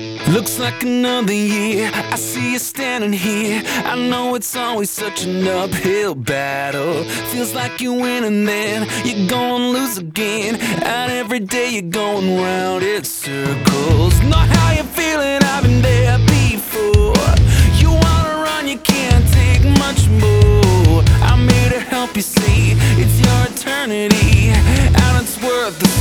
Looks like another year, I see you standing here. I know it's always such an uphill battle. Feels like you win and then you're gonna lose again. And every day you're going round in circles. Not how you're feeling, I've been there before. You wanna run, you can't take much more. I'm here to help you see it's your eternity, and it's worth the